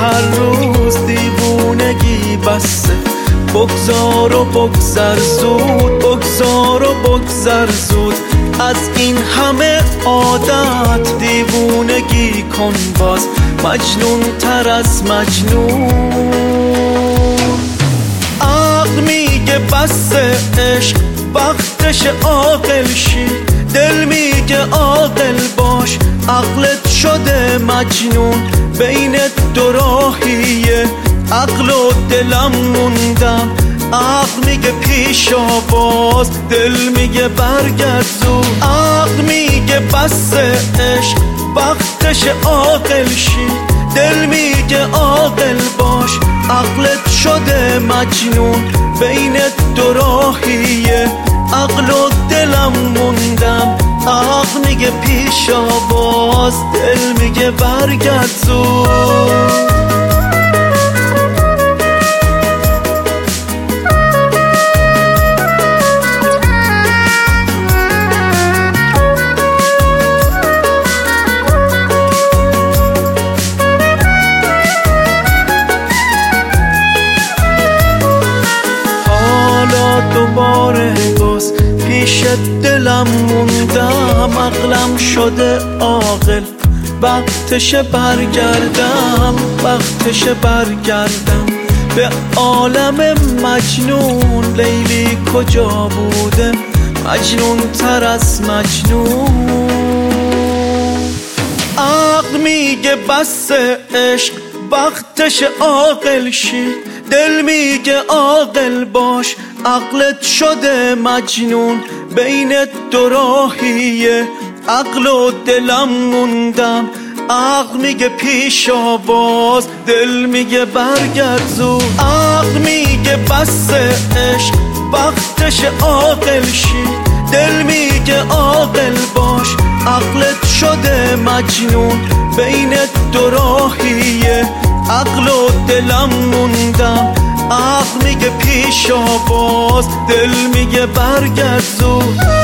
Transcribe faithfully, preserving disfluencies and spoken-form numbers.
هر روز دیوونگی بسه. بگذار و بگذر زود، بگذار و بگذر زود از این همه عادت. دیوونگی کن باز مجنون تر از مجنون. عقل میگه بس عشق وقتش عاقل شی، دل میگه عاقل باش عقلت شده مجنون. بین دو راهیه عقل و دلم موندم. عقل میگه پیش آواز، دل میگه برگرد زود. عقل میگه بس عشق وقتش عاقل شی، دل میگه عاقل باش عقلت شده مجنون. بین دو راهیه عقل و دلم موندم. عقل میگه پیش آواز، دل میگه برگرد زود. دوباره باز پیش دلم موندم. عقلم شده عاقل، وقتش برگردم، وقتش برگردم به عالم مجنون. لیلی کجا بوده مجنون تر از مجنون. عقل میگه بس عشق وقتش عاقل شی، دل میگه عاقل باش عقلت شده مجنون. بین دو راهیه عقل و دلم موندم. عقل میگه پیش آواز، دل میگه برگرد زود. عقل میگه بس عشق وقتش عاقل شی، دل میگه عاقل باش عقلت شده مجنون. بین دو راهیه عقل و دلم موندم. عقل میگه پیش آواز، دل میگه برگرد زود.